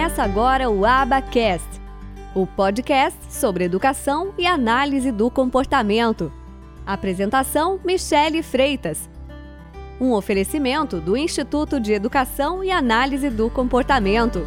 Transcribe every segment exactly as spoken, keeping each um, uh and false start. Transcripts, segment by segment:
Começa agora o AbaCast, o podcast sobre educação e análise do comportamento. Apresentação: Michele Freitas. Um oferecimento do Instituto de Educação e Análise do Comportamento.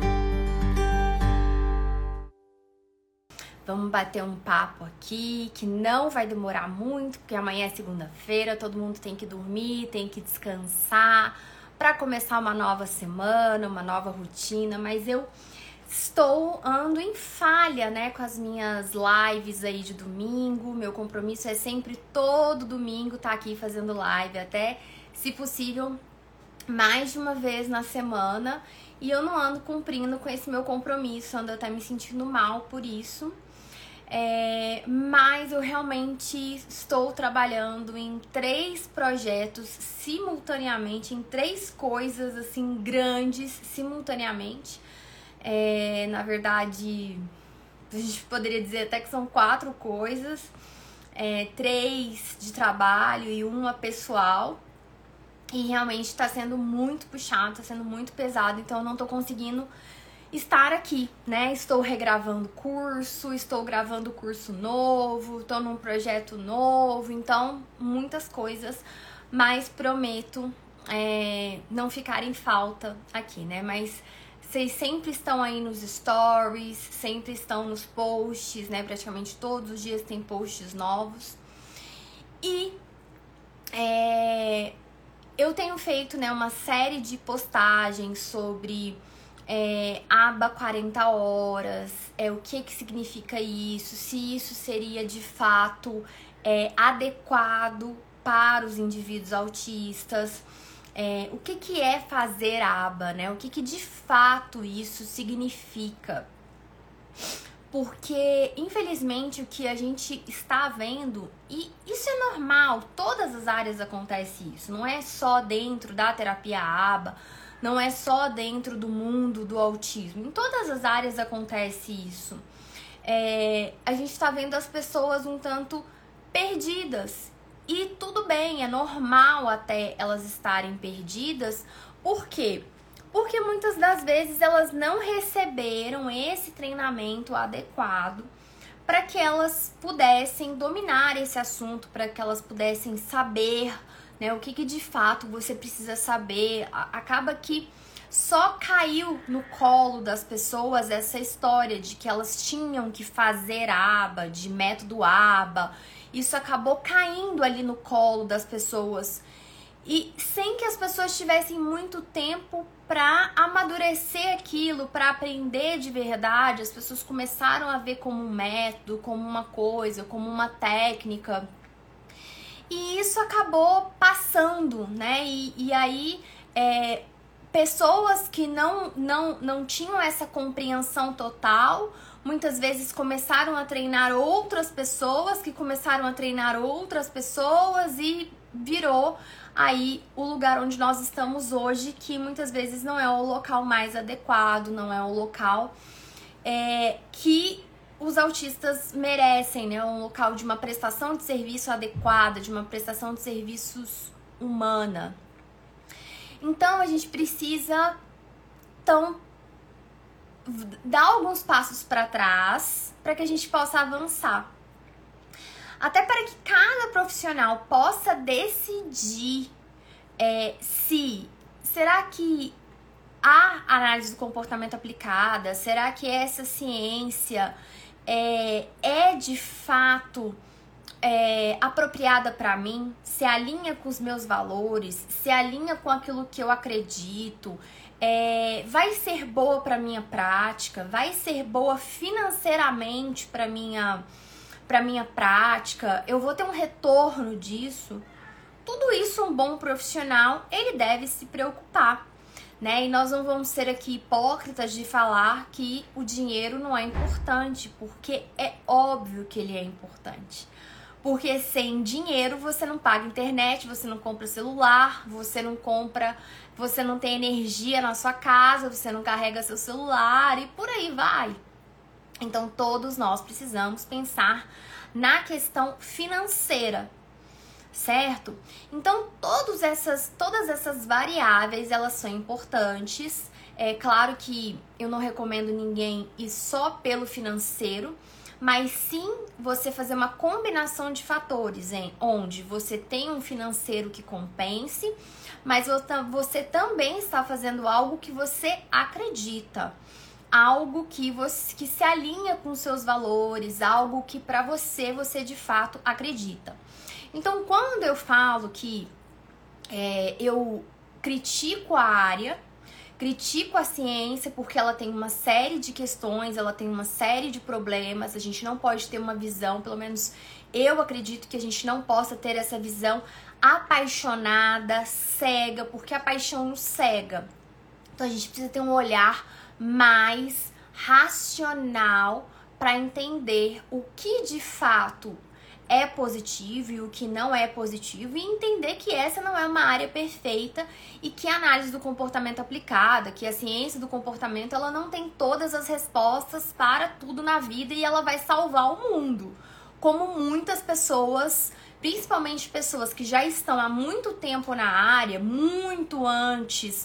Vamos bater um papo aqui que não vai demorar muito, porque amanhã é segunda-feira, todo mundo tem que dormir, tem que descansar para começar uma nova semana, uma nova rotina, mas eu estou ando em falha, né, com as minhas lives aí de domingo. Meu compromisso é sempre todo domingo estar aqui fazendo live, até, se possível, mais de uma vez na semana, e eu não ando cumprindo com esse meu compromisso, ando até me sentindo mal por isso. É, mas eu realmente estou trabalhando em três projetos simultaneamente, em três coisas assim grandes simultaneamente. É, na verdade, a gente poderia dizer até que são quatro coisas, é, três de trabalho e uma pessoal. E realmente está sendo muito puxado, está sendo muito pesado, então eu não estou conseguindo estar aqui, né? Estou regravando curso, estou gravando curso novo, estou num projeto novo, então muitas coisas, mas prometo é, não ficar em falta aqui, né? Mas vocês sempre estão aí nos stories, sempre estão nos posts, né? Praticamente todos os dias tem posts novos. E é, eu tenho feito, né, uma série de postagens sobre É, aba quarenta horas, é, o que que significa isso, se isso seria de fato é, adequado para os indivíduos autistas, é, o que que é fazer aba, né? O que que de fato isso significa. Porque, infelizmente, o que a gente está vendo, e isso é normal, todas as áreas acontece isso, não é só dentro da terapia aba, não é só dentro do mundo do autismo. Em todas as áreas acontece isso. É, a gente está vendo as pessoas um tanto perdidas. E tudo bem, é normal até elas estarem perdidas. Por quê? Porque muitas das vezes elas não receberam esse treinamento adequado para que elas pudessem dominar esse assunto, para que elas pudessem saber, né, o que, que de fato você precisa saber. Acaba que só caiu no colo das pessoas essa história de que elas tinham que fazer aba, de método aba. Isso acabou caindo ali no colo das pessoas. E sem que as pessoas tivessem muito tempo para amadurecer aquilo, para aprender de verdade, as pessoas começaram a ver como um método, como uma coisa, como uma técnica. E isso acabou passando, né? E, e aí, é, pessoas que não, não, não tinham essa compreensão total, muitas vezes começaram a treinar outras pessoas, que começaram a treinar outras pessoas e virou aí o lugar onde nós estamos hoje, que muitas vezes não é o local mais adequado, não é o local é, que os autistas merecem, né? Um local de uma prestação de serviço adequada, de uma prestação de serviços humana. Então, a gente precisa, então, dar alguns passos para trás para que a gente possa avançar. Até para que cada profissional possa decidir é, se, será que a análise do comportamento aplicada, será que essa ciência É, é de fato é, apropriada para mim, se alinha com os meus valores, se alinha com aquilo que eu acredito, é, vai ser boa para minha prática, vai ser boa financeiramente para minha, para minha prática, eu vou ter um retorno disso. Tudo isso um bom profissional, ele deve se preocupar. Né? E nós não vamos ser aqui hipócritas de falar que o dinheiro não é importante, porque é óbvio que ele é importante. Porque sem dinheiro você não paga internet, você não compra celular, você não compra, você não tem energia na sua casa, você não carrega seu celular e por aí vai. Então todos nós precisamos pensar na questão financeira. Certo? Então, todas essas, todas essas variáveis, elas são importantes. É claro que eu não recomendo ninguém ir só pelo financeiro, mas sim você fazer uma combinação de fatores, hein? Onde você tem um financeiro que compense, mas você também está fazendo algo que você acredita, algo que, você, que se alinha com seus valores, algo que para você, você de fato acredita. Então, quando eu falo que é, eu critico a área, critico a ciência porque ela tem uma série de questões, ela tem uma série de problemas, a gente não pode ter uma visão, pelo menos eu acredito que a gente não possa ter essa visão apaixonada, cega, porque a paixão nos cega. Então a gente precisa ter um olhar mais racional para entender o que de fato é positivo e o que não é positivo, e entender que essa não é uma área perfeita e que a análise do comportamento aplicada, que a ciência do comportamento, ela não tem todas as respostas para tudo na vida e ela vai salvar o mundo. Como muitas pessoas, principalmente pessoas que já estão há muito tempo na área, muito antes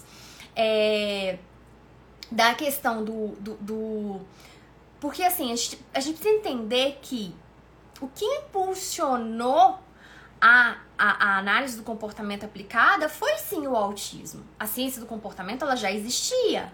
é, da questão do, do, do... Porque assim, a gente, a gente precisa entender que o que impulsionou a, a, a análise do comportamento aplicada foi sim o autismo. A ciência do comportamento, ela já existia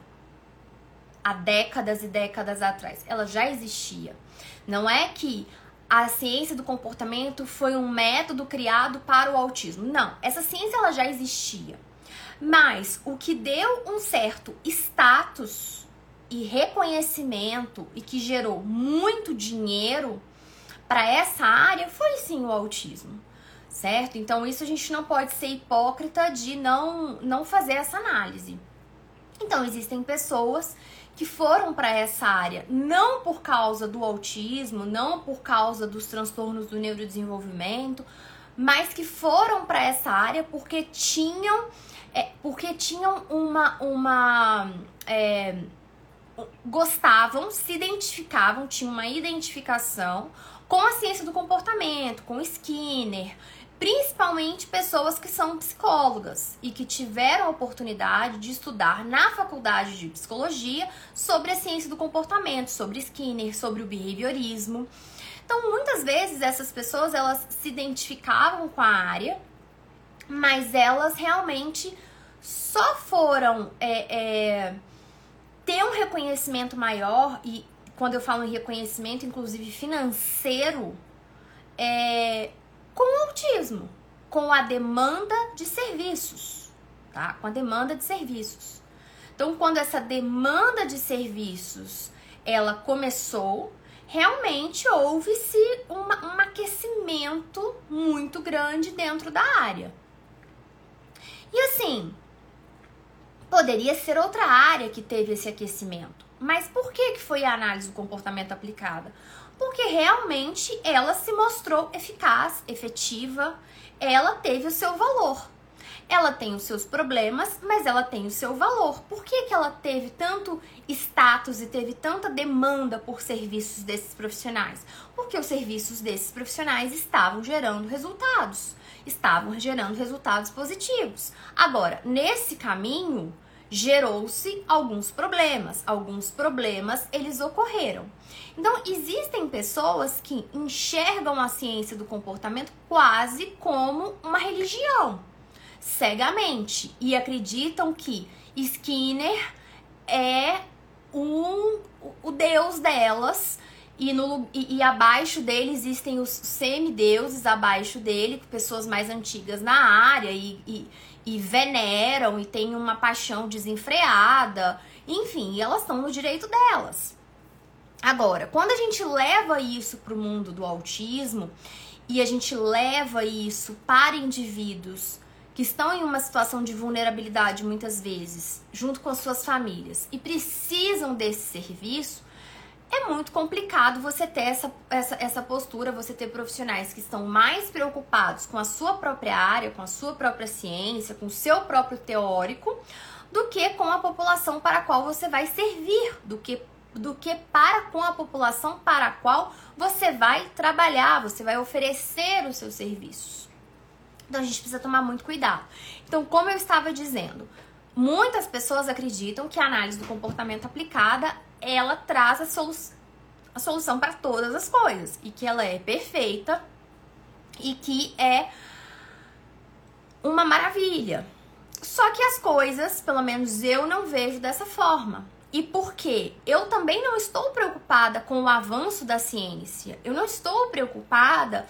há décadas e décadas atrás. Ela já existia. Não é que a ciência do comportamento foi um método criado para o autismo. Não, essa ciência ela já existia. Mas o que deu um certo status e reconhecimento e que gerou muito dinheiro para essa área foi sim o autismo, certo? Então isso a gente não pode ser hipócrita de não, não fazer essa análise. Então existem pessoas que foram para essa área não por causa do autismo, não por causa dos transtornos do neurodesenvolvimento, mas que foram para essa área porque tinham, é, porque tinham uma... uma é, gostavam, se identificavam, tinham uma identificação com a ciência do comportamento, com Skinner, principalmente pessoas que são psicólogas e que tiveram a oportunidade de estudar na faculdade de psicologia sobre a ciência do comportamento, sobre Skinner, sobre o behaviorismo. Então, muitas vezes essas pessoas, elas se identificavam com a área, mas elas realmente só foram é, é, ter um reconhecimento maior, e quando eu falo em reconhecimento, inclusive financeiro, é, com o autismo, com a demanda de serviços, tá? Com a demanda de serviços. Então, quando essa demanda de serviços, ela começou, realmente houve-se uma, um aquecimento muito grande dentro da área. E assim, poderia ser outra área que teve esse aquecimento. Mas por que que foi a análise do comportamento aplicada? Porque realmente ela se mostrou eficaz, efetiva, ela teve o seu valor. Ela tem os seus problemas, mas ela tem o seu valor. Por que que ela teve tanto status e teve tanta demanda por serviços desses profissionais? Porque os serviços desses profissionais estavam gerando resultados, estavam gerando resultados positivos. Agora, nesse caminho, gerou-se alguns problemas. Alguns problemas, eles ocorreram. Então, existem pessoas que enxergam a ciência do comportamento quase como uma religião, cegamente, e acreditam que Skinner é um, o deus delas, e, no, e, e abaixo dele existem os semideuses, abaixo dele, pessoas mais antigas na área, e, e e veneram e têm uma paixão desenfreada, enfim, elas estão no direito delas. Agora, quando a gente leva isso para o mundo do autismo e a gente leva isso para indivíduos que estão em uma situação de vulnerabilidade muitas vezes, junto com as suas famílias, e precisam desse serviço, é muito complicado você ter essa, essa, essa postura, você ter profissionais que estão mais preocupados com a sua própria área, com a sua própria ciência, com o seu próprio teórico, do que com a população para a qual você vai servir, do que, do que para com a população para a qual você vai trabalhar, você vai oferecer os seus serviços. Então a gente precisa tomar muito cuidado. Então, como eu estava dizendo, muitas pessoas acreditam que a análise do comportamento aplicada, ela traz a, solu a solução para todas as coisas, e que ela é perfeita e que é uma maravilha. Só que as coisas, pelo menos eu não vejo dessa forma. E por quê? Eu também não estou preocupada com o avanço da ciência. Eu não estou preocupada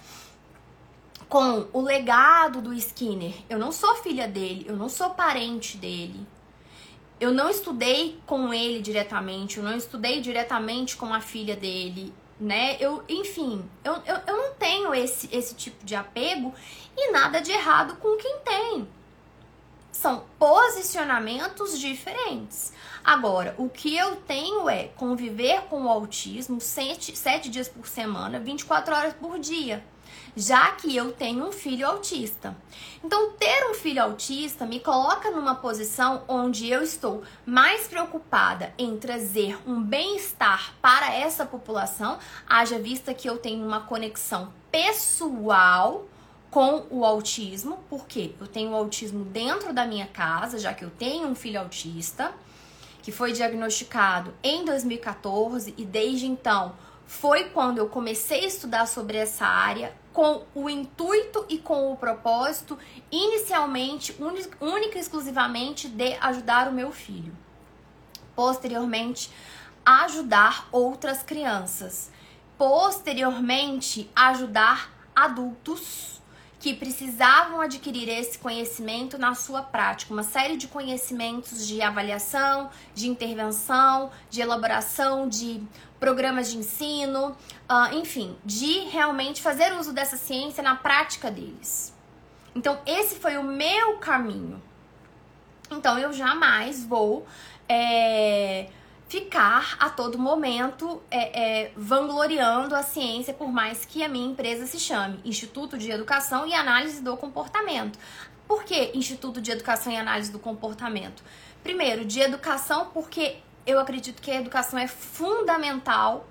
com o legado do Skinner. Eu não sou filha dele, eu não sou parente dele. Eu não estudei com ele diretamente, eu não estudei diretamente com a filha dele, né? Eu, enfim, eu, eu, eu não tenho esse, esse tipo de apego e nada de errado com quem tem. São posicionamentos diferentes. Agora, o que eu tenho é conviver com o autismo sete, sete dias por semana, vinte e quatro horas por dia, já que eu tenho um filho autista. Então, ter um filho autista me coloca numa posição onde eu estou mais preocupada em trazer um bem-estar para essa população, haja vista que eu tenho uma conexão pessoal com o autismo, porque eu tenho o autismo dentro da minha casa, já que eu tenho um filho autista, que foi diagnosticado em dois mil e quatorze, e desde então foi quando eu comecei a estudar sobre essa área, com o intuito e com o propósito, inicialmente, única e exclusivamente, de ajudar o meu filho. Posteriormente, ajudar outras crianças. Posteriormente, ajudar adultos que precisavam adquirir esse conhecimento na sua prática. Uma série de conhecimentos de avaliação, de intervenção, de elaboração de programas de ensino, uh, enfim, de realmente fazer uso dessa ciência na prática deles. Então, esse foi o meu caminho. Então, eu jamais vou é, ficar a todo momento é, é, vangloriando a ciência, por mais que a minha empresa se chame Instituto de Educação e Análise do Comportamento. Por que Instituto de Educação e Análise do Comportamento? Primeiro, de educação, porque eu acredito que a educação é fundamental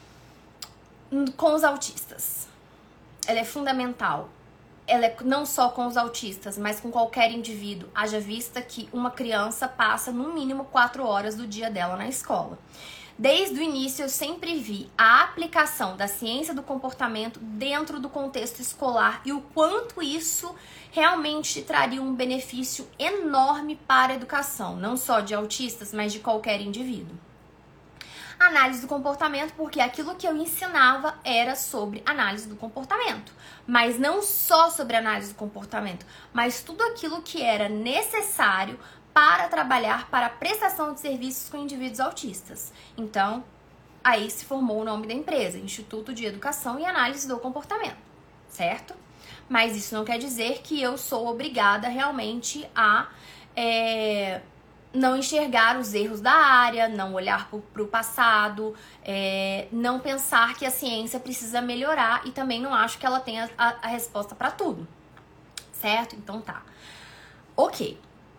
com os autistas. Ela é fundamental. Ela é não só com os autistas, mas com qualquer indivíduo. Haja vista que uma criança passa no mínimo quatro horas do dia dela na escola. Desde o início eu sempre vi a aplicação da ciência do comportamento dentro do contexto escolar e o quanto isso realmente traria um benefício enorme para a educação, não só de autistas, mas de qualquer indivíduo. Análise do comportamento, porque aquilo que eu ensinava era sobre análise do comportamento, mas não só sobre análise do comportamento, mas tudo aquilo que era necessário para trabalhar para a prestação de serviços com indivíduos autistas. Então, aí se formou o nome da empresa, Instituto de Educação e Análise do Comportamento, certo? Mas isso não quer dizer que eu sou obrigada realmente a é, não enxergar os erros da área, não olhar para o passado, é, não pensar que a ciência precisa melhorar e também não acho que ela tenha a, a resposta para tudo, certo? Então tá. Ok.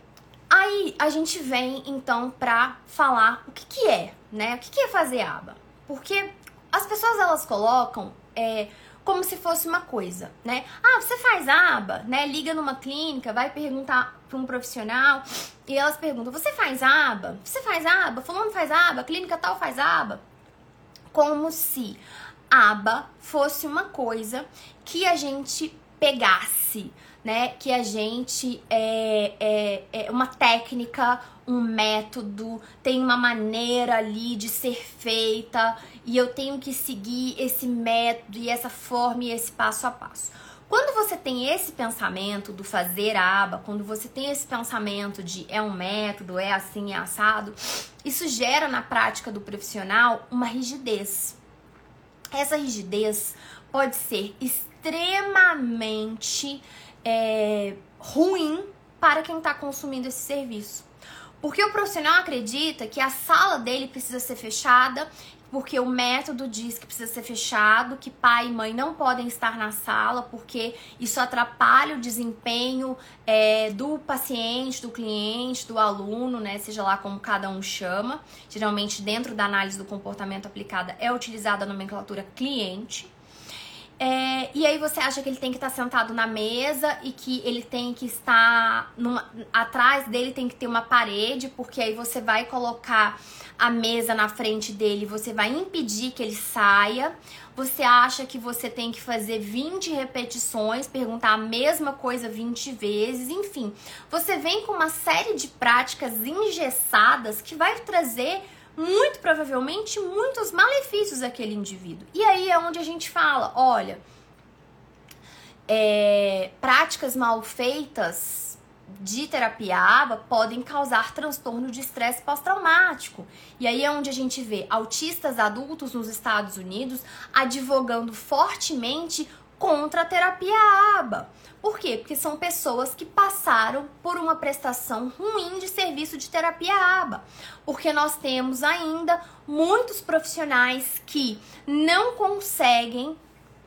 Aí a gente vem então pra falar o que que é, né? O que que é fazer aba? Porque as pessoas elas colocam é, como se fosse uma coisa, né? Ah, você faz aba, né? Liga numa clínica, vai perguntar pra um profissional e elas perguntam, você faz aba? Você faz aba? Fulano faz aba? Clínica tal faz aba? Como se aba fosse uma coisa que a gente pegasse, né, que a gente é, é, é uma técnica, um método, tem uma maneira ali de ser feita e eu tenho que seguir esse método e essa forma e esse passo a passo. Quando você tem esse pensamento do fazer aba, quando você tem esse pensamento de é um método, é assim, é assado, isso gera na prática do profissional uma rigidez. Essa rigidez pode ser extremamente É, ruim para quem está consumindo esse serviço. Porque o profissional acredita que a sala dele precisa ser fechada, porque o método diz que precisa ser fechado, que pai e mãe não podem estar na sala, porque isso atrapalha o desempenho é, do paciente, do cliente, do aluno, né? Seja lá como cada um chama. Geralmente, dentro da análise do comportamento aplicada, é utilizada a nomenclatura cliente. É, e aí você acha que ele tem que estar sentado na mesa e que ele tem que estar numa, atrás dele tem que ter uma parede, porque aí você vai colocar a mesa na frente dele, você vai impedir que ele saia. Você acha que você tem que fazer vinte repetições, perguntar a mesma coisa vinte vezes, enfim. Você vem com uma série de práticas engessadas que vai trazer muito provavelmente muitos malefícios àquele indivíduo. E aí é onde a gente fala, olha, é, práticas mal feitas de terapia ABA podem causar transtorno de estresse pós-traumático. E aí é onde a gente vê autistas adultos nos Estados Unidos advogando fortemente contra a terapia ABA. Por quê? Porque são pessoas que passaram por uma prestação ruim de serviço de terapia ABA. Porque nós temos ainda muitos profissionais que não conseguem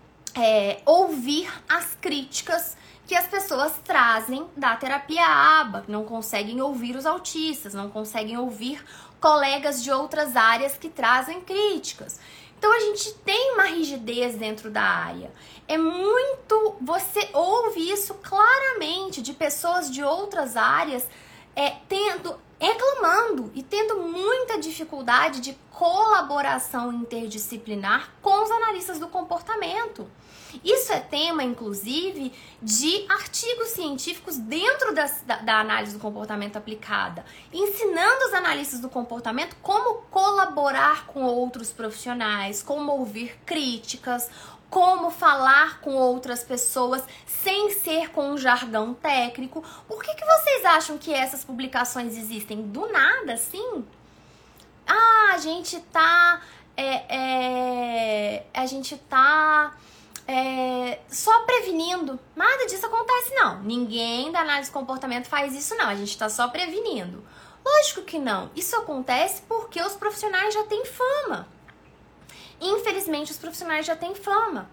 é, ouvir as críticas que as pessoas trazem da terapia ABA, não conseguem ouvir os autistas, não conseguem ouvir colegas de outras áreas que trazem críticas. Então a gente tem uma rigidez dentro da área. É muito... Você ouve isso claramente de pessoas de outras áreas é, tendo, reclamando e tendo muita dificuldade de colaboração interdisciplinar com os analistas do comportamento. Isso é tema, inclusive, de artigos científicos dentro da, da, da análise do comportamento aplicada, ensinando os analistas do comportamento como colaborar com outros profissionais, como ouvir críticas, como falar com outras pessoas sem ser com um jargão técnico. Por que que vocês acham que essas publicações existem? Do nada, assim? Ah, a gente tá... É, é, a gente tá... É, só prevenindo. Nada disso acontece, não. Ninguém da análise de comportamento faz isso, não. A gente tá só prevenindo. Lógico que não. Isso acontece porque os profissionais já têm fama. Infelizmente, os profissionais já têm fama.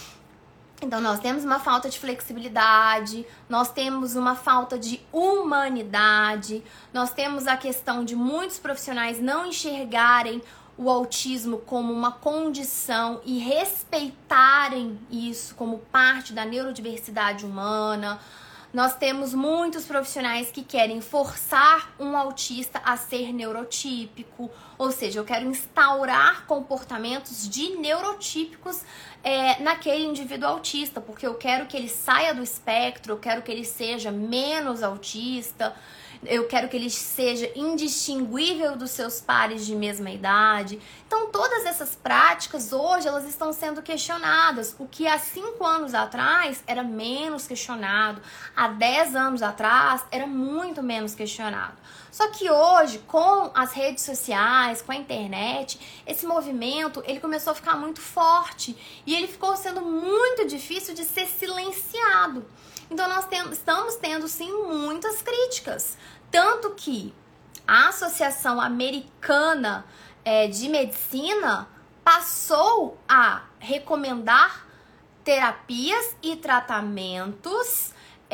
Então, nós temos uma falta de flexibilidade, nós temos uma falta de humanidade, nós temos a questão de muitos profissionais não enxergarem o autismo como uma condição e respeitarem isso como parte da neurodiversidade humana. Nós temos muitos profissionais que querem forçar um autista a ser neurotípico, ou seja, eu quero instaurar comportamentos de neurotípicos é, naquele indivíduo autista, porque eu quero que ele saia do espectro, eu quero que ele seja menos autista, eu quero que ele seja indistinguível dos seus pares de mesma idade. Então, todas essas práticas, hoje, elas estão sendo questionadas. O que há cinco anos atrás era menos questionado, há dez anos atrás era muito menos questionado. Só que hoje, com as redes sociais, com a internet, esse movimento, ele começou a ficar muito forte e ele ficou sendo muito difícil de ser silenciado. Então, nós temos, estamos tendo, sim, muitas críticas. Tanto que a Associação Americana é, de Medicina passou a recomendar terapias e tratamentos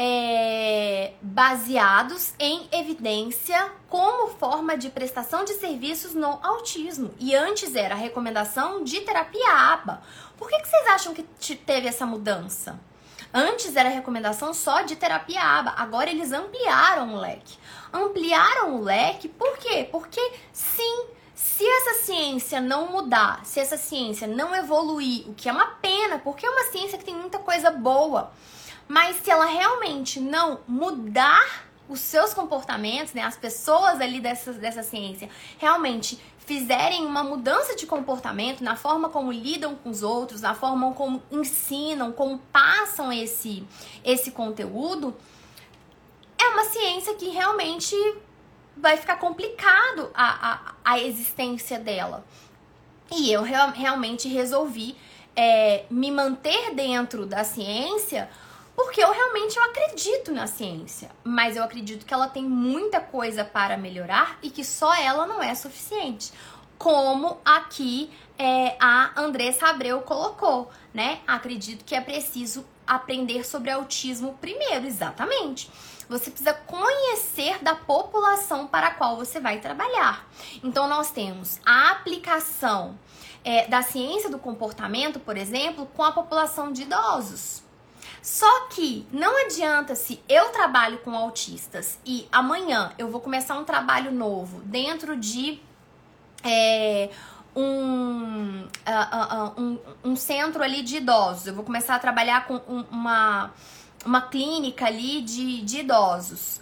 é, baseados em evidência como forma de prestação de serviços no autismo. E antes era a recomendação de terapia ABA. Por que que vocês acham que teve essa mudança? Antes era recomendação só de terapia ABA, agora eles ampliaram o leque. Ampliaram o leque por quê? Porque sim, se essa ciência não mudar, se essa ciência não evoluir, o que é uma pena, porque é uma ciência que tem muita coisa boa, mas se ela realmente não mudar os seus comportamentos, né, as pessoas ali dessa, dessa ciência realmente fizerem uma mudança de comportamento na forma como lidam com os outros, na forma como ensinam, como passam esse, esse conteúdo, é uma ciência que realmente vai ficar complicado a, a, a existência dela. E eu real, realmente resolvi é, me manter dentro da ciência porque eu realmente eu acredito na ciência, mas eu acredito que ela tem muita coisa para melhorar e que só ela não é suficiente. Como aqui é, a Andressa Abreu colocou, né? Acredito que é preciso aprender sobre autismo primeiro, exatamente. Você precisa conhecer da população para a qual você vai trabalhar. Então, nós temos a aplicação é, da ciência do comportamento, por exemplo, com a população de idosos. Só que não adianta se eu trabalho com autistas e amanhã eu vou começar um trabalho novo dentro de é, um, uh, uh, uh, um, um centro ali de idosos. Eu vou começar a trabalhar com um, uma, uma clínica ali de, de idosos.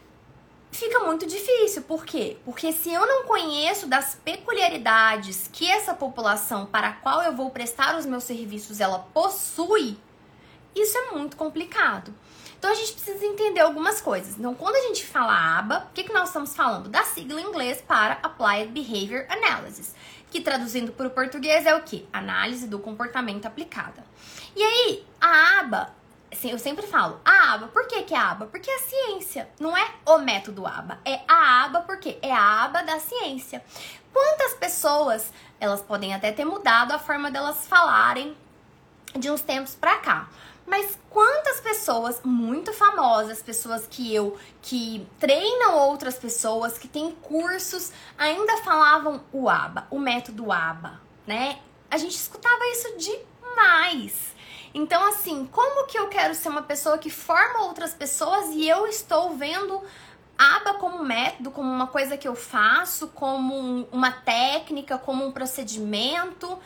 Fica muito difícil, por quê? Porque se eu não conheço das peculiaridades que essa população para a qual eu vou prestar os meus serviços, ela possui, isso é muito complicado. Então a gente precisa entender algumas coisas. Então quando a gente fala A B A, o que, que nós estamos falando? Da sigla em inglês para Applied Behavior Analysis, que traduzindo para o português é o quê? Análise do comportamento aplicada. E aí, a A B A, assim, eu sempre falo, a A B A, por que que é a A B A? Porque é a ciência, não é o método A B A, é a A B A porque é a A B A da ciência. Quantas pessoas, elas podem até ter mudado a forma delas falarem de uns tempos pra cá, mas quantas pessoas muito famosas, pessoas que eu, que treinam outras pessoas, que têm cursos, ainda falavam o A B A, o método A B A, né? A gente escutava isso demais. Então, assim, como que eu quero ser uma pessoa que forma outras pessoas e eu estou vendo A B A como método, como uma coisa que eu faço, como um, uma técnica, como um procedimento,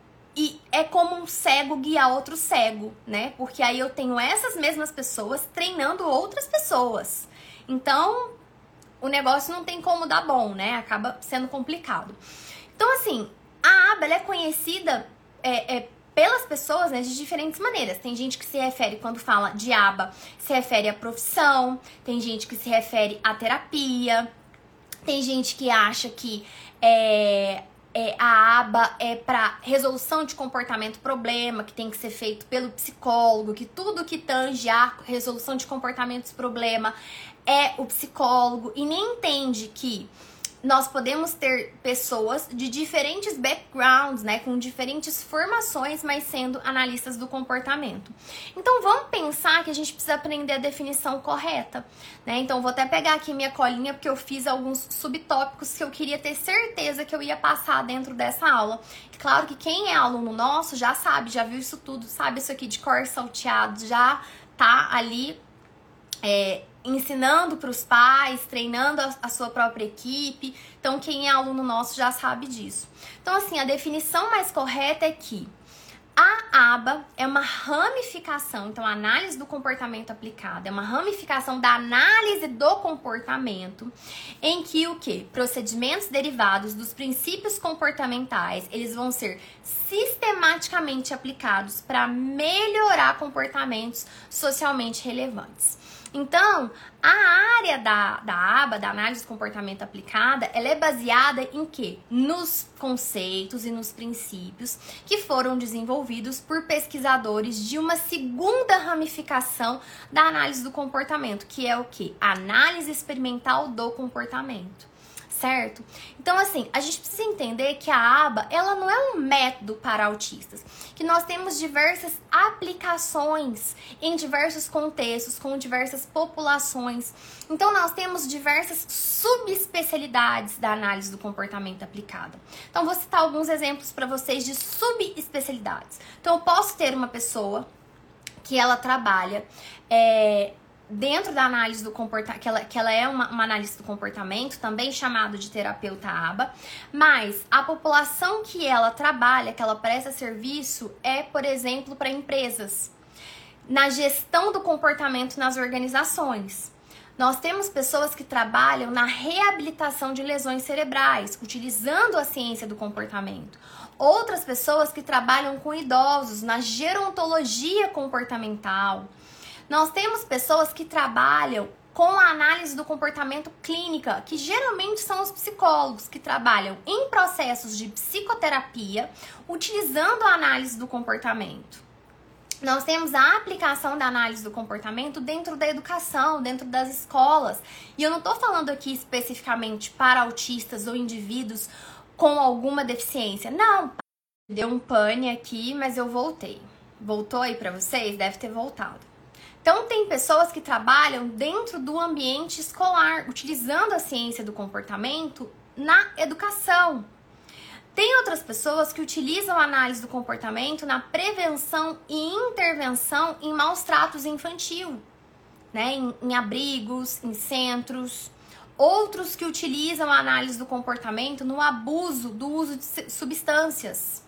e é como um cego guiar outro cego, né? Porque aí eu tenho essas mesmas pessoas treinando outras pessoas. Então, o negócio não tem como dar bom, né? Acaba sendo complicado. Então, assim, a A B A ela é conhecida é, é, pelas pessoas, né, de diferentes maneiras. Tem gente que se refere, quando fala de A B A, se refere à profissão, tem gente que se refere à terapia, tem gente que acha que é, é, a A B A é para resolução de comportamento problema, que tem que ser feito pelo psicólogo, que tudo que tange a resolução de comportamentos problema é o psicólogo, e nem entende que nós podemos ter pessoas de diferentes backgrounds, né, com diferentes formações, mas sendo analistas do comportamento. Então vamos pensar que a gente precisa aprender a definição correta, né? Então vou até pegar aqui minha colinha, porque eu fiz alguns subtópicos que eu queria ter certeza que eu ia passar dentro dessa aula. Claro que quem é aluno nosso já sabe, já viu isso tudo, sabe isso aqui de cor salteado, já tá ali é, ensinando para os pais, treinando a, a sua própria equipe. Então, quem é aluno nosso já sabe disso. Então, assim, a definição mais correta é que a A B A é uma ramificação, então a análise do comportamento aplicado é uma ramificação da análise do comportamento, em que o quê? Procedimentos derivados dos princípios comportamentais, eles vão ser sistematicamente aplicados para melhorar comportamentos socialmente relevantes. Então, a área da, da A B A, da análise do comportamento aplicada, ela é baseada em quê? Nos conceitos e nos princípios que foram desenvolvidos por pesquisadores de uma segunda ramificação da análise do comportamento, que é o quê? A análise experimental do comportamento. Certo? Então, assim, a gente precisa entender que a A B A, ela não é um método para autistas, que nós temos diversas aplicações em diversos contextos, com diversas populações. Então, nós temos diversas subespecialidades da análise do comportamento aplicada. Então, vou citar alguns exemplos para vocês de subespecialidades. Então, eu posso ter uma pessoa que ela trabalha é, dentro da análise do comportamento, que ela, que ela é uma, uma análise do comportamento, também chamado de terapeuta A B A, mas a população que ela trabalha, que ela presta serviço, é, por exemplo, para empresas, na gestão do comportamento nas organizações. Nós temos pessoas que trabalham na reabilitação de lesões cerebrais, utilizando a ciência do comportamento. Outras pessoas que trabalham com idosos, na gerontologia comportamental. Nós temos pessoas que trabalham com a análise do comportamento clínica, que geralmente são os psicólogos, que trabalham em processos de psicoterapia, utilizando a análise do comportamento. Nós temos a aplicação da análise do comportamento dentro da educação, dentro das escolas. E eu não estou falando aqui especificamente para autistas ou indivíduos com alguma deficiência. Não, deu um pane aqui, mas eu voltei. Voltou aí para vocês? Deve ter voltado. Então, tem pessoas que trabalham dentro do ambiente escolar, utilizando a ciência do comportamento na educação. Tem outras pessoas que utilizam a análise do comportamento na prevenção e intervenção em maus tratos infantil, né? Em, em abrigos, em centros. Outros que utilizam a análise do comportamento no abuso do uso de substâncias,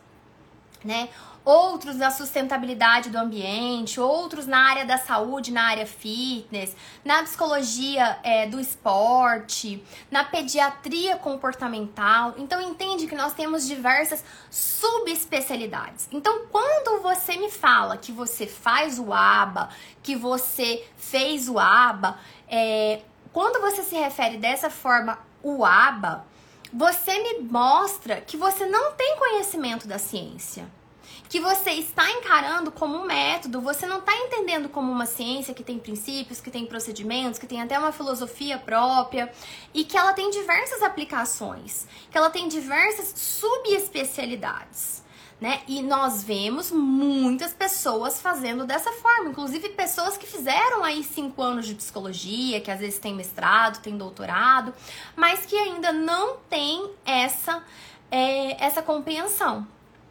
né? Outros na sustentabilidade do ambiente, outros na área da saúde, na área fitness, na psicologia é, do esporte, na pediatria comportamental. Então entende que nós temos diversas subespecialidades. Então quando você me fala que você faz o ABA, que você fez o ABA, é, quando você se refere dessa forma, o ABA, você me mostra que você não tem conhecimento da ciência. Que você está encarando como um método, você não está entendendo como uma ciência que tem princípios, que tem procedimentos, que tem até uma filosofia própria e que ela tem diversas aplicações, que ela tem diversas subespecialidades, né? E nós vemos muitas pessoas fazendo dessa forma, inclusive pessoas que fizeram aí cinco anos de psicologia, que às vezes tem mestrado, tem doutorado, mas que ainda não tem essa, é, essa compreensão.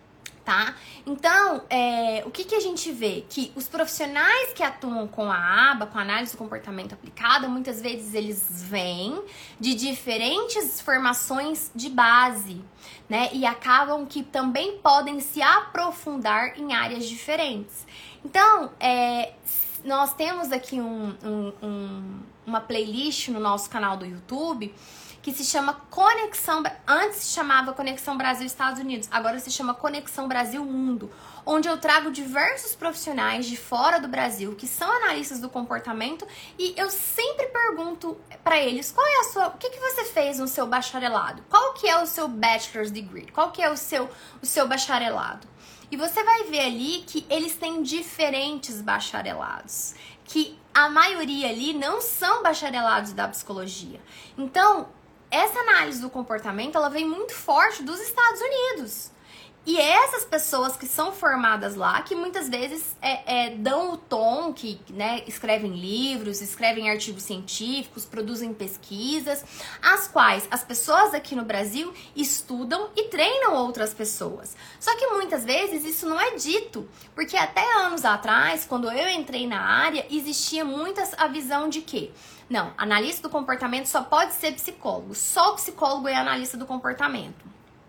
Tá? Então, é, o que, que a gente vê? Que os profissionais que atuam com a ABA, com a análise do comportamento aplicada, muitas vezes eles vêm de diferentes formações de base, né? E acabam que também podem se aprofundar em áreas diferentes. Então, é, nós temos aqui um, um, um, uma playlist no nosso canal do YouTube que se chama Conexão, antes se chamava Conexão Brasil-Estados Unidos, agora se chama Conexão Brasil-Mundo, onde eu trago diversos profissionais de fora do Brasil que são analistas do comportamento e eu sempre pergunto para eles qual é a sua, o que, que você fez no seu bacharelado, qual que é o seu bachelor's degree, qual que é o seu, o seu bacharelado. E você vai ver ali que eles têm diferentes bacharelados, que a maioria ali não são bacharelados da psicologia. Então, essa análise do comportamento, ela vem muito forte dos Estados Unidos. E essas pessoas que são formadas lá, que muitas vezes é, é, dão o tom, que né, escrevem livros, escrevem artigos científicos, produzem pesquisas, as quais as pessoas aqui no Brasil estudam e treinam outras pessoas. Só que muitas vezes isso não é dito, porque até anos atrás, quando eu entrei na área, existia muitas a visão de que não, analista do comportamento só pode ser psicólogo, só o psicólogo é analista do comportamento.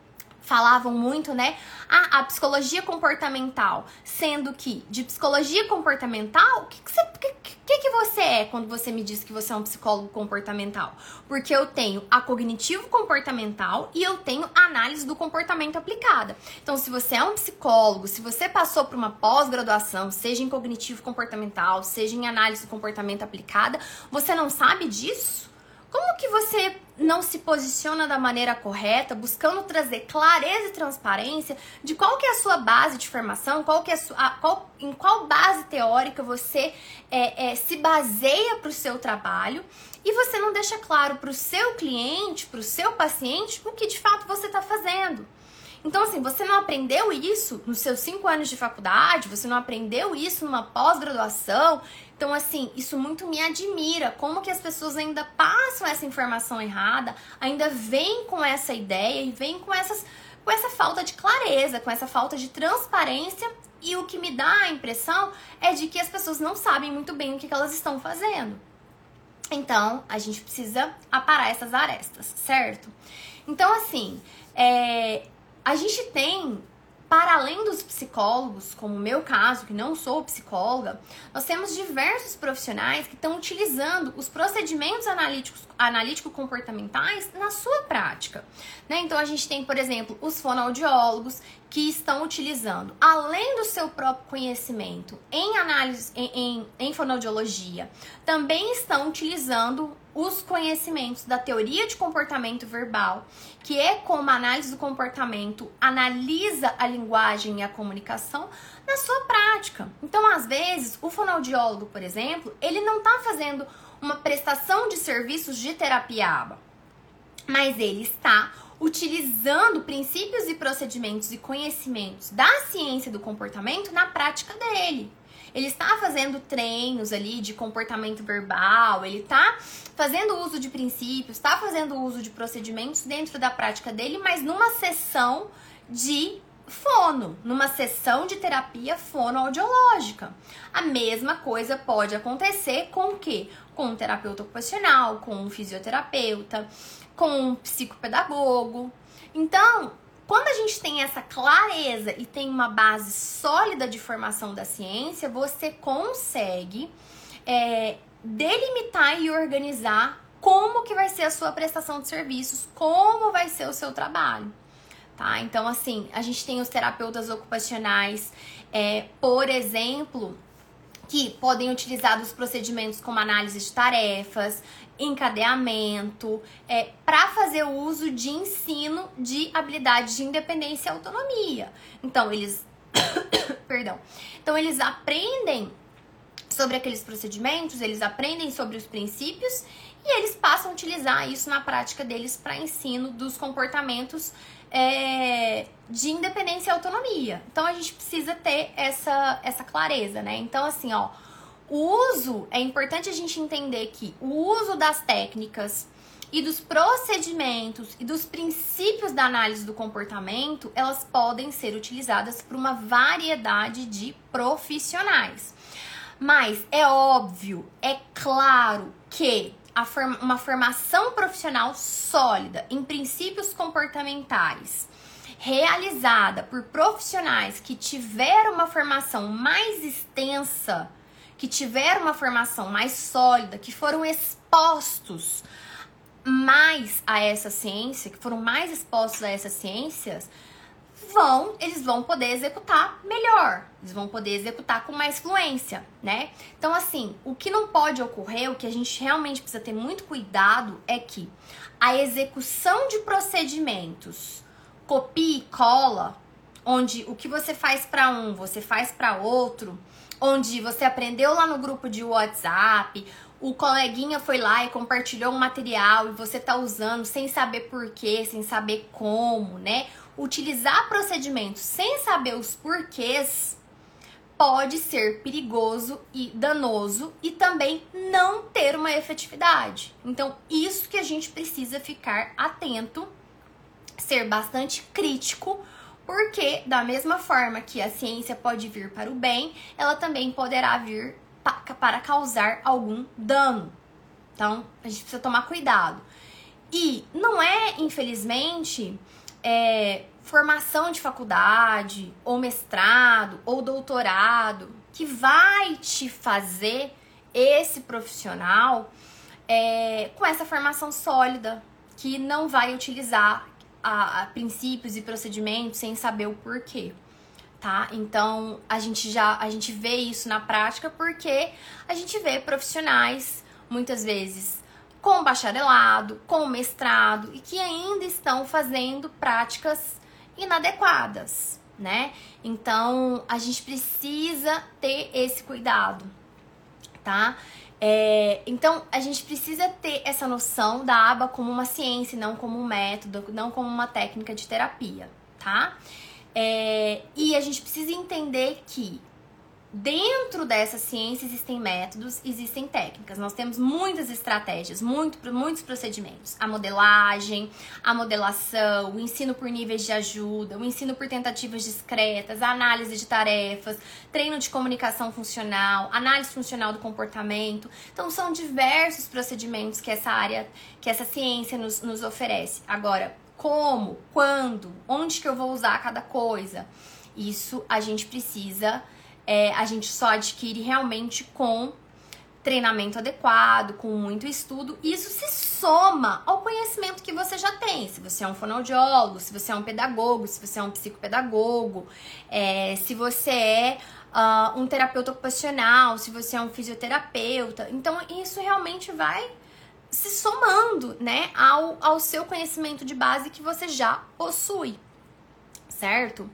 Falavam muito, né? Ah, a psicologia comportamental, sendo que de psicologia comportamental, o que, que, você, que, que, que você é quando você me diz que você é um psicólogo comportamental? Porque eu tenho a cognitivo comportamental e eu tenho a análise do comportamento aplicada. Então, se você é um psicólogo, se você passou por uma pós-graduação, seja em cognitivo comportamental, seja em análise do comportamento aplicada, você não sabe disso? Como que você não se posiciona da maneira correta, buscando trazer clareza e transparência de qual que é a sua base de formação, qual que é a sua, a, qual, em qual base teórica você é, é, se baseia para o seu trabalho e você não deixa claro para o seu cliente, para o seu paciente, o que de fato você está fazendo. Então, assim, você não aprendeu isso nos seus cinco anos de faculdade, você não aprendeu isso numa pós-graduação. Então, assim, isso muito me admira, como que as pessoas ainda passam essa informação errada, ainda vêm com essa ideia e vêm com, essas, com essa falta de clareza, com essa falta de transparência. E o que me dá a impressão é de que as pessoas não sabem muito bem o que elas estão fazendo. Então, a gente precisa aparar essas arestas, certo? Então, assim, é... a gente tem, para além dos psicólogos, como o meu caso, que não sou psicóloga, nós temos diversos profissionais que estão utilizando os procedimentos analíticos, analítico-comportamentais na sua prática, né? Então, a gente tem, por exemplo, os fonoaudiólogos que estão utilizando, além do seu próprio conhecimento em análise, em, em, em fonoaudiologia, também estão utilizando os conhecimentos da teoria de comportamento verbal, que é como a análise do comportamento analisa a linguagem e a comunicação na sua prática. Então, às vezes, o fonoaudiólogo, por exemplo, ele não está fazendo uma prestação de serviços de terapia ABA, mas ele está utilizando princípios e procedimentos e conhecimentos da ciência do comportamento na prática dele. ele está fazendo treinos ali de comportamento verbal, ele está fazendo uso de princípios, está fazendo uso de procedimentos dentro da prática dele, mas numa sessão de fono, numa sessão de terapia fonoaudiológica. A mesma coisa pode acontecer com o quê? Com um terapeuta ocupacional, com um fisioterapeuta, com um psicopedagogo. Então, quando a gente tem essa clareza e tem uma base sólida de formação da ciência, você consegue é, delimitar e organizar como que vai ser a sua prestação de serviços, como vai ser o seu trabalho. Tá? Então, assim, a gente tem os terapeutas ocupacionais, é, por exemplo, que podem utilizar os procedimentos como análise de tarefas, encadeamento, é, para fazer o uso de ensino de habilidades de independência e autonomia. Então, eles, perdão, então eles aprendem sobre aqueles procedimentos, eles aprendem sobre os princípios e eles passam a utilizar isso na prática deles para ensino dos comportamentos É, de independência e autonomia. Então a gente precisa ter essa, essa clareza, né? Então, assim, ó, o uso, é importante a gente entender que o uso das técnicas e dos procedimentos e dos princípios da análise do comportamento, elas podem ser utilizadas por uma variedade de profissionais. Mas é óbvio, é claro que A form- uma formação profissional sólida em princípios comportamentais, realizada por profissionais que tiveram uma formação mais extensa, que tiveram uma formação mais sólida, que foram expostos mais a essa ciência, que foram mais expostos a essas ciências, vão, eles vão poder executar melhor, eles vão poder executar com mais fluência, né? Então, assim, o que não pode ocorrer, o que a gente realmente precisa ter muito cuidado é que a execução de procedimentos copia e cola, onde o que você faz para um, você faz para outro, onde você aprendeu lá no grupo de WhatsApp, o coleguinha foi lá e compartilhou um material e você tá usando sem saber porquê, sem saber como, né? Utilizar procedimentos sem saber os porquês pode ser perigoso e danoso e também não ter uma efetividade. Então, isso que a gente precisa ficar atento, ser bastante crítico, porque da mesma forma que a ciência pode vir para o bem, ela também poderá vir para causar algum dano. Então, a gente precisa tomar cuidado. E não é, infelizmente, é, formação de faculdade, ou mestrado, ou doutorado, que vai te fazer esse profissional é, com essa formação sólida, que não vai utilizar a, a princípios e procedimentos sem saber o porquê. Tá? Então, a gente já a gente vê isso na prática porque a gente vê profissionais, muitas vezes, com bacharelado, com mestrado, e que ainda estão fazendo práticas inadequadas, né? Então, a gente precisa ter esse cuidado, tá? É, então, a gente precisa ter essa noção da aba como uma ciência, não como um método, não como uma técnica de terapia, tá? É, e a gente precisa entender que dentro dessa ciência existem métodos, existem técnicas. Nós temos muitas estratégias, muito, muitos procedimentos. A modelagem, a modelação, o ensino por níveis de ajuda, o ensino por tentativas discretas, a análise de tarefas, treino de comunicação funcional, análise funcional do comportamento. Então, são diversos procedimentos que essa área, que essa ciência nos, nos oferece. Agora, como, quando, onde que eu vou usar cada coisa? Isso a gente precisa, é, a gente só adquire realmente com treinamento adequado, com muito estudo. Isso se soma ao conhecimento que você já tem. Se você é um fonoaudiólogo, se você é um pedagogo, se você é um psicopedagogo, é, se você é uh, um terapeuta ocupacional, se você é um fisioterapeuta. Então, isso realmente vai se somando, né, ao, ao seu conhecimento de base que você já possui, certo?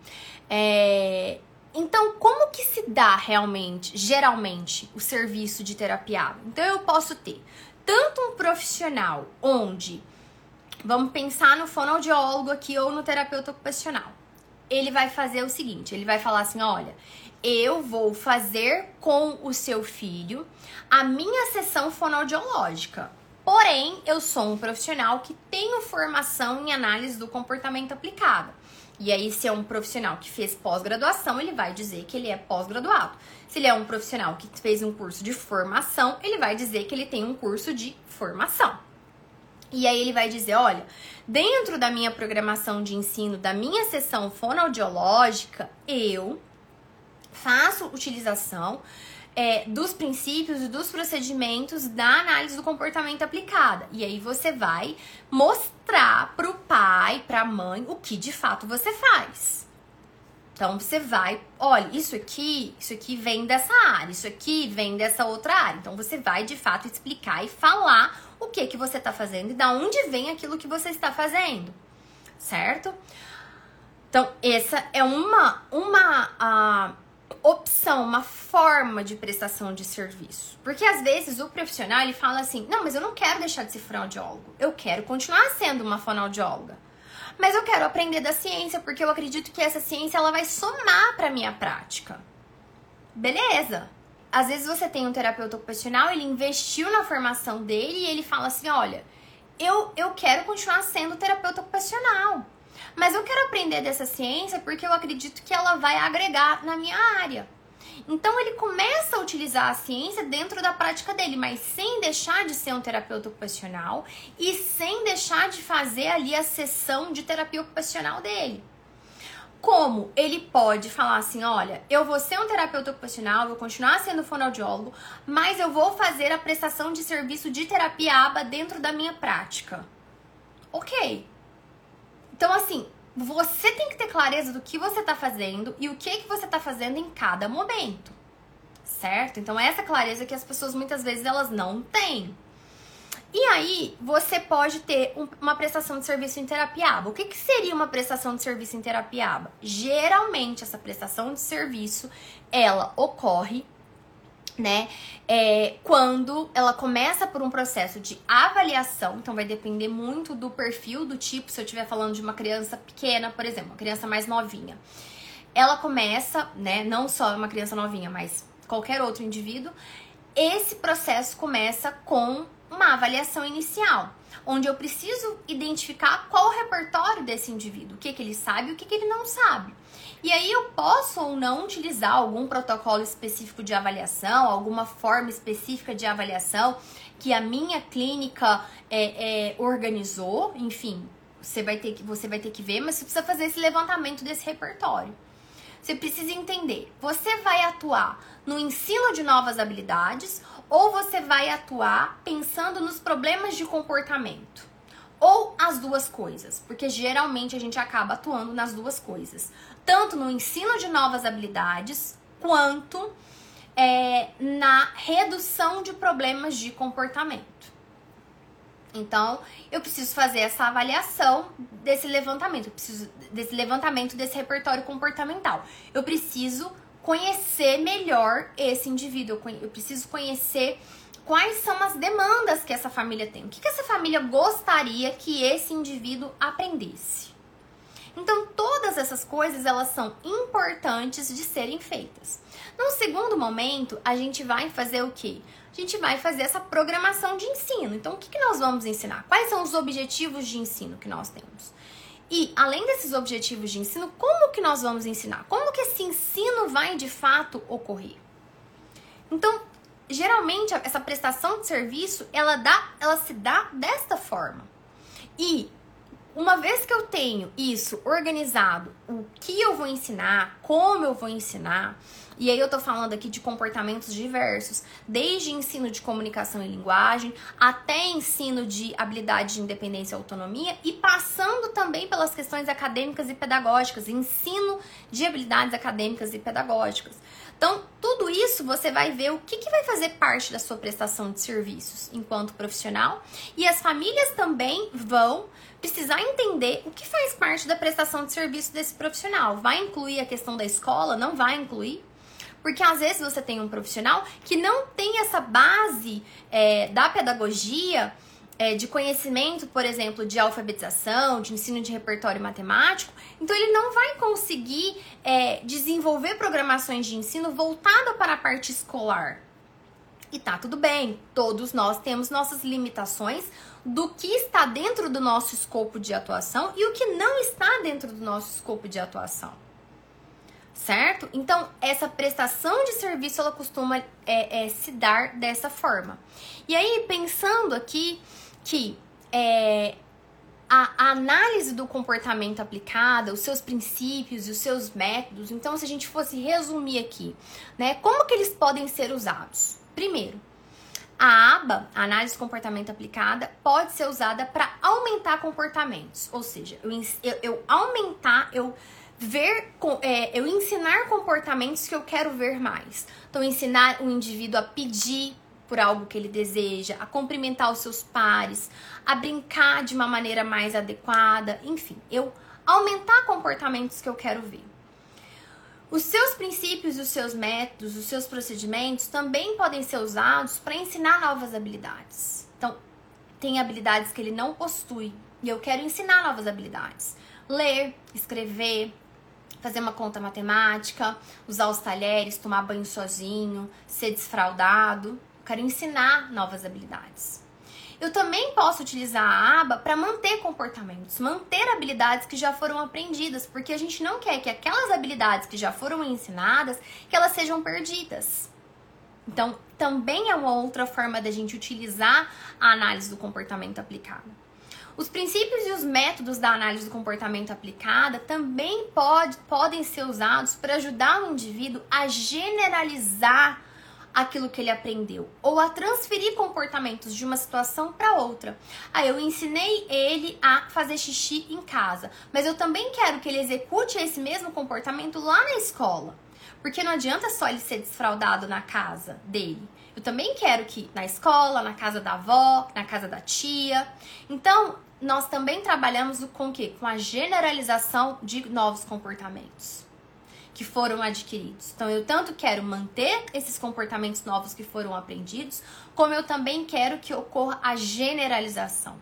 É, então, como que se dá realmente, geralmente, o serviço de terapia? Então, eu posso ter tanto um profissional onde, vamos pensar no fonoaudiólogo aqui ou no terapeuta ocupacional, ele vai fazer o seguinte, ele vai falar assim, olha, eu vou fazer com o seu filho a minha sessão fonoaudiológica. Porém, eu sou um profissional que tenho formação em análise do comportamento aplicada. E aí, se é um profissional que fez pós-graduação, ele vai dizer que ele é pós-graduado. Se ele é um profissional que fez um curso de formação, ele vai dizer que ele tem um curso de formação. E aí ele vai dizer, olha, dentro da minha programação de ensino, da minha sessão fonoaudiológica, eu faço utilização é, dos princípios e dos procedimentos da análise do comportamento aplicada. E aí você vai mostrar pro pai, pra mãe, o que de fato você faz. Então você vai, olha, isso aqui, isso aqui vem dessa área, isso aqui vem dessa outra área. Então você vai de fato explicar e falar o que que você está fazendo e da onde vem aquilo que você está fazendo, certo? Então essa é uma uma a, opção, uma forma de prestação de serviço. Porque às vezes o profissional ele fala assim, não, mas eu não quero deixar de ser fonoaudiólogo, eu quero continuar sendo uma fonoaudióloga. Mas eu quero aprender da ciência, porque eu acredito que essa ciência ela vai somar para minha prática. Beleza. Às vezes você tem um terapeuta ocupacional, ele investiu na formação dele e ele fala assim, olha, eu, eu quero continuar sendo terapeuta ocupacional, mas eu quero aprender dessa ciência porque eu acredito que ela vai agregar na minha área. Então ele começa a utilizar a ciência dentro da prática dele, mas sem deixar de ser um terapeuta ocupacional e sem deixar de fazer ali a sessão de terapia ocupacional dele. Como ele pode falar assim, olha, eu vou ser um terapeuta ocupacional, vou continuar sendo fonoaudiólogo, mas eu vou fazer a prestação de serviço de terapia A B A dentro da minha prática. Ok. Então, assim, você tem que ter clareza do que você está fazendo e o que, que você está fazendo em cada momento, certo? Então, essa clareza que as pessoas muitas vezes elas não têm. E aí, você pode ter um, uma prestação de serviço em terapia A B A. O que, que seria uma prestação de serviço em terapia A B A? Geralmente, essa prestação de serviço, ela ocorre, né, é, quando ela começa por um processo de avaliação. Então, vai depender muito do perfil, do tipo, se eu estiver falando de uma criança pequena, por exemplo, uma criança mais novinha. Ela começa, né, não só uma criança novinha, mas qualquer outro indivíduo, esse processo começa com uma avaliação inicial, onde eu preciso identificar qual o repertório desse indivíduo, o que, que ele sabe e o que, que ele não sabe. E aí eu posso ou não utilizar algum protocolo específico de avaliação, alguma forma específica de avaliação que a minha clínica é, é, organizou, enfim, você vai, ter que, você vai ter que ver, mas você precisa fazer esse levantamento desse repertório. Você precisa entender, você vai atuar no ensino de novas habilidades ou você vai atuar pensando nos problemas de comportamento? Ou as duas coisas, porque geralmente a gente acaba atuando nas duas coisas. Tanto no ensino de novas habilidades, quanto é, na redução de problemas de comportamento. Então, eu preciso fazer essa avaliação desse levantamento, eu preciso desse levantamento desse repertório comportamental. Eu preciso conhecer melhor esse indivíduo, eu preciso conhecer quais são as demandas que essa família tem. O que, que essa família gostaria que esse indivíduo aprendesse? Então, todas essas coisas, elas são importantes de serem feitas. No segundo momento, a gente vai fazer o quê? A gente vai fazer essa programação de ensino. Então, o que, que nós vamos ensinar? Quais são os objetivos de ensino que nós temos? E, além desses objetivos de ensino, como que nós vamos ensinar? Como que esse ensino vai, de fato, ocorrer? Então, geralmente, essa prestação de serviço, ela, dá, ela se dá desta forma. E, uma vez que eu tenho isso organizado, o que eu vou ensinar, como eu vou ensinar, e aí eu tô falando aqui de comportamentos diversos, desde ensino de comunicação e linguagem, até ensino de habilidade de independência e autonomia, e passando também pelas questões acadêmicas e pedagógicas, ensino de habilidades acadêmicas e pedagógicas. Então, tudo isso você vai ver o que, que vai fazer parte da sua prestação de serviços enquanto profissional, e as famílias também vão precisar entender o que faz parte da prestação de serviço desse profissional. Vai incluir a questão da escola? Não vai incluir? Porque às vezes você tem um profissional que não tem essa base é, da pedagogia é, de conhecimento, por exemplo, de alfabetização, de ensino de repertório matemático, então ele não vai conseguir é, desenvolver programações de ensino voltada para a parte escolar. E tá tudo bem, todos nós temos nossas limitações do que está dentro do nosso escopo de atuação e o que não está dentro do nosso escopo de atuação. Certo? Então, essa prestação de serviço, ela costuma é, é, se dar dessa forma. E aí, pensando aqui que é, a, a análise do comportamento aplicada, os seus princípios e os seus métodos, então, se a gente fosse resumir aqui, né, como que eles podem ser usados? Primeiro, a aba, a análise de comportamento aplicada, pode ser usada para aumentar comportamentos, ou seja, eu, eu, eu aumentar, eu ver, é, eu ensinar comportamentos que eu quero ver mais. Então, ensinar o indivíduo a pedir por algo que ele deseja, a cumprimentar os seus pares, a brincar de uma maneira mais adequada, enfim, eu aumentar comportamentos que eu quero ver. Os seus princípios, os seus métodos, os seus procedimentos também podem ser usados para ensinar novas habilidades. Então, tem habilidades que ele não possui e eu quero ensinar novas habilidades. Ler, escrever, fazer uma conta matemática, usar os talheres, tomar banho sozinho, ser desfraldado. Eu quero ensinar novas habilidades. Eu também posso utilizar a aba para manter comportamentos, manter habilidades que já foram aprendidas, porque a gente não quer que aquelas habilidades que já foram ensinadas, que elas sejam perdidas. Então, também é uma outra forma da gente utilizar a análise do comportamento aplicada. Os princípios e os métodos da análise do comportamento aplicada também pode, podem ser usados para ajudar o indivíduo a generalizar aquilo que ele aprendeu, ou a transferir comportamentos de uma situação para outra. Ah, eu ensinei ele a fazer xixi em casa, mas eu também quero que ele execute esse mesmo comportamento lá na escola, porque não adianta só ele ser desfraldado na casa dele. Eu também quero que na escola, na casa da avó, na casa da tia. Então, nós também trabalhamos com o quê? Com a generalização de novos comportamentos que foram adquiridos. Então, eu tanto quero manter esses comportamentos novos que foram aprendidos, como eu também quero que ocorra a generalização.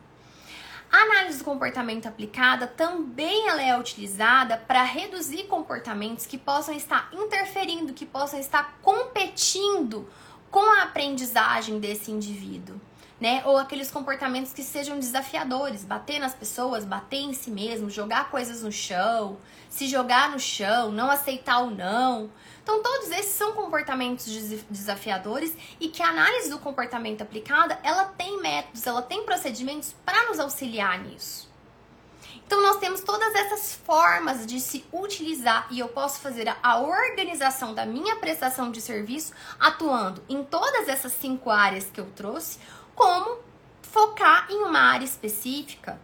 A análise do comportamento aplicada também ela é utilizada para reduzir comportamentos que possam estar interferindo, que possam estar competindo com a aprendizagem desse indivíduo, né? Ou aqueles comportamentos que sejam desafiadores, bater nas pessoas, bater em si mesmo, jogar coisas no chão, se jogar no chão, não aceitar o não. Então, todos esses são comportamentos desafiadores e que a análise do comportamento aplicada, ela tem métodos, ela tem procedimentos para nos auxiliar nisso. Então, nós temos todas essas formas de se utilizar e eu posso fazer a organização da minha prestação de serviço atuando em todas essas cinco áreas que eu trouxe, como focar em uma área específica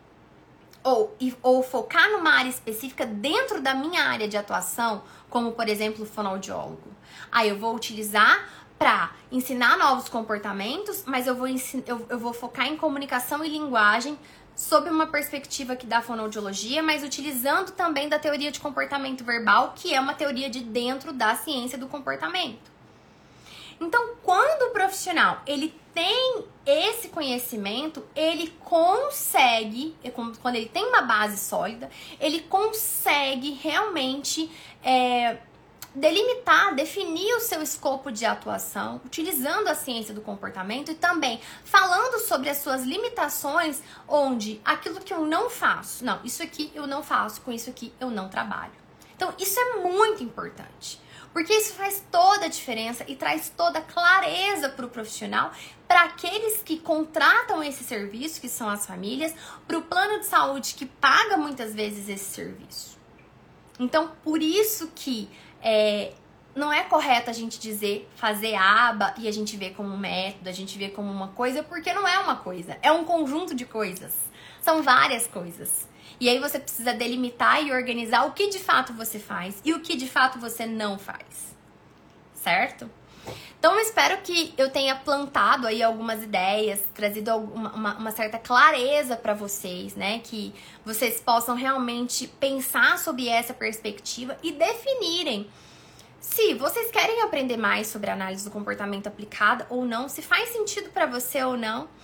ou, ou focar numa área específica dentro da minha área de atuação, como, por exemplo, o fonoaudiólogo. Aí eu vou utilizar para ensinar novos comportamentos, mas eu vou, ensin- eu, eu vou focar em comunicação e linguagem sob uma perspectiva aqui da fonoaudiologia, mas utilizando também da teoria de comportamento verbal, que é uma teoria de dentro da ciência do comportamento. Então, quando o profissional ele tem esse conhecimento, ele consegue, quando ele tem uma base sólida, ele consegue realmente é, delimitar, definir o seu escopo de atuação, utilizando a ciência do comportamento e também falando sobre as suas limitações, onde aquilo que eu não faço, não, isso aqui eu não faço, com isso aqui eu não trabalho. Então, isso é muito importante. Porque isso faz toda a diferença e traz toda a clareza para o profissional, para aqueles que contratam esse serviço, que são as famílias, para o plano de saúde que paga muitas vezes esse serviço. Então, por isso que é, não é correto a gente dizer fazer aba e a gente vê como um método, a gente vê como uma coisa, porque não é uma coisa, é um conjunto de coisas. São várias coisas. E aí você precisa delimitar e organizar o que de fato você faz e o que de fato você não faz, certo? Então eu espero que eu tenha plantado aí algumas ideias, trazido uma, uma, uma certa clareza para vocês, né? Que vocês possam realmente pensar sobre essa perspectiva e definirem se vocês querem aprender mais sobre a análise do comportamento aplicada ou não, se faz sentido para você ou não.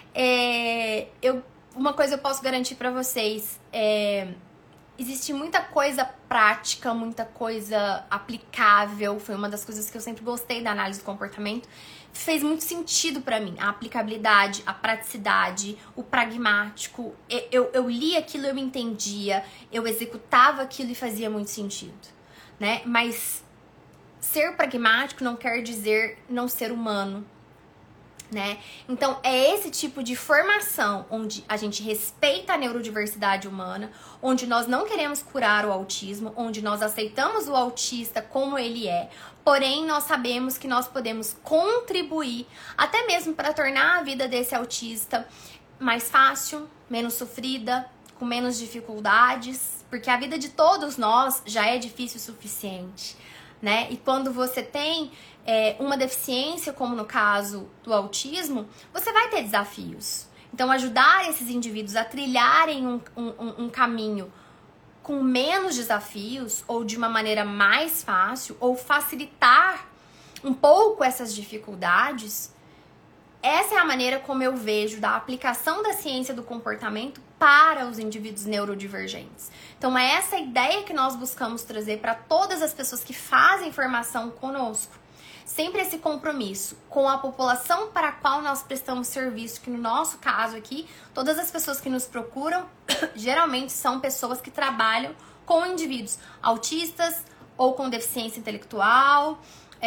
é, eu, uma coisa eu posso garantir pra vocês, é, existe muita coisa prática, muita coisa aplicável, foi uma das coisas que eu sempre gostei da análise do comportamento, fez muito sentido pra mim, a aplicabilidade, a praticidade, o pragmático, eu, eu, eu li aquilo, eu me entendia, eu executava aquilo e fazia muito sentido, né? Mas ser pragmático não quer dizer não ser humano, né? Então, é esse tipo de formação onde a gente respeita a neurodiversidade humana, onde nós não queremos curar o autismo, onde nós aceitamos o autista como ele é, porém nós sabemos que nós podemos contribuir até mesmo para tornar a vida desse autista mais fácil, menos sofrida, com menos dificuldades, porque a vida de todos nós já é difícil o suficiente, né? E quando você tem é, uma deficiência, como no caso do autismo, você vai ter desafios. Então, ajudar esses indivíduos a trilharem um, um, um caminho com menos desafios, ou de uma maneira mais fácil, ou facilitar um pouco essas dificuldades, essa é a maneira como eu vejo da aplicação da ciência do comportamento para os indivíduos neurodivergentes. Então, é essa ideia que nós buscamos trazer para todas as pessoas que fazem formação conosco. Sempre esse compromisso com a população para a qual nós prestamos serviço, que no nosso caso aqui, todas as pessoas que nos procuram, geralmente são pessoas que trabalham com indivíduos autistas ou com deficiência intelectual,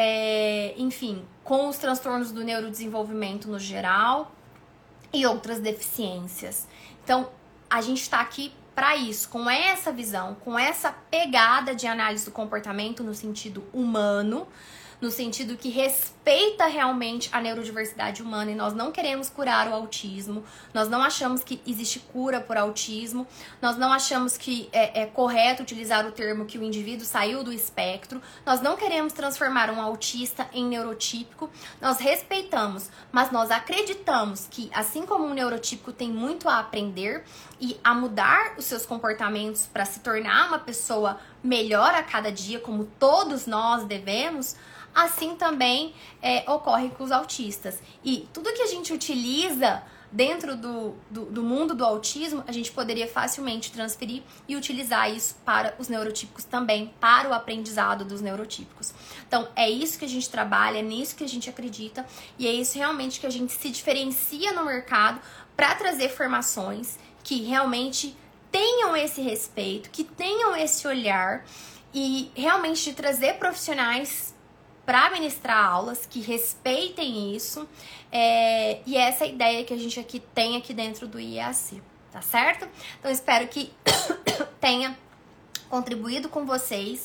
é, enfim, com os transtornos do neurodesenvolvimento no geral e outras deficiências. Então, a gente está aqui para isso, com essa visão, com essa pegada de análise do comportamento no sentido humano, no sentido que respeita realmente a neurodiversidade humana, e nós não queremos curar o autismo, nós não achamos que existe cura por autismo, nós não achamos que é, é correto utilizar o termo que o indivíduo saiu do espectro, nós não queremos transformar um autista em neurotípico, nós respeitamos, mas nós acreditamos que, assim como um neurotípico tem muito a aprender e a mudar os seus comportamentos para se tornar uma pessoa melhor a cada dia, como todos nós devemos, assim também é, ocorre com os autistas. E tudo que a gente utiliza dentro do, do, do mundo do autismo, a gente poderia facilmente transferir e utilizar isso para os neurotípicos também, para o aprendizado dos neurotípicos. Então, é isso que a gente trabalha, é nisso que a gente acredita, e é isso realmente que a gente se diferencia no mercado para trazer formações que realmente tenham esse respeito, que tenham esse olhar, e realmente de trazer profissionais para ministrar aulas que respeitem isso, é, e essa é a ideia que a gente aqui tem aqui dentro do I E A C, tá certo? Então, espero que tenha contribuído com vocês,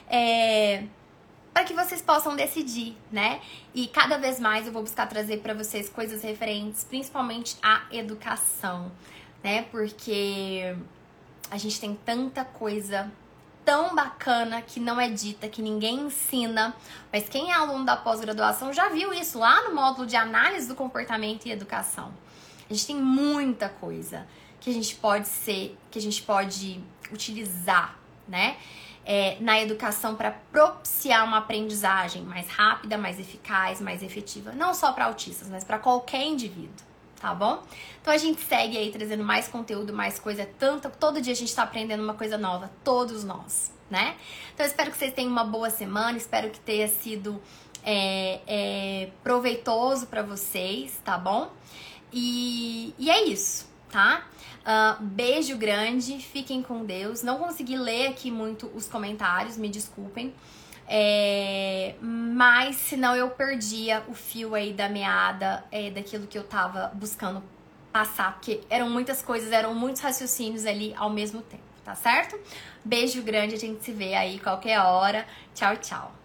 é, para que vocês possam decidir, né? E cada vez mais eu vou buscar trazer para vocês coisas referentes, principalmente à educação, né? Porque a gente tem tanta coisa tão bacana que não é dita, que ninguém ensina, mas quem é aluno da pós-graduação já viu isso lá no módulo de análise do comportamento e educação. A gente tem muita coisa que a gente pode ser, que a gente pode utilizar, né, é, na educação para propiciar uma aprendizagem mais rápida, mais eficaz, mais efetiva, não só para autistas, mas para qualquer indivíduo. Tá bom? Então a gente segue aí trazendo mais conteúdo, mais coisa, tanto, todo dia a gente tá aprendendo uma coisa nova, todos nós, né? Então eu espero que vocês tenham uma boa semana, espero que tenha sido é, é, proveitoso pra vocês, tá bom? E, e é isso, tá? Uh, beijo grande, fiquem com Deus. Não consegui ler aqui muito os comentários, me desculpem. É, mas senão eu perdia o fio aí da meada, é, daquilo que eu tava buscando passar, porque eram muitas coisas, eram muitos raciocínios ali ao mesmo tempo, tá certo? Beijo grande, a gente se vê aí qualquer hora. Tchau, tchau.